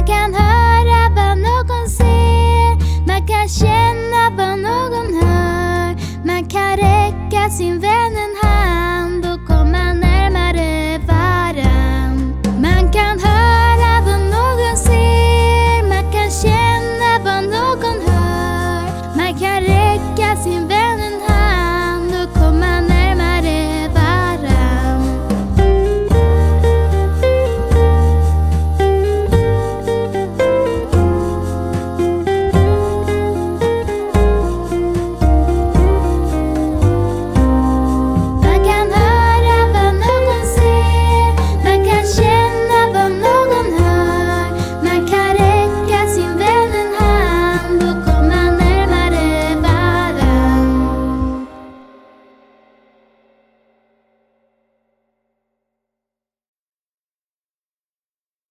kan höra vad någon ser, man kan känna vad någon hör, man kan räcka sin vän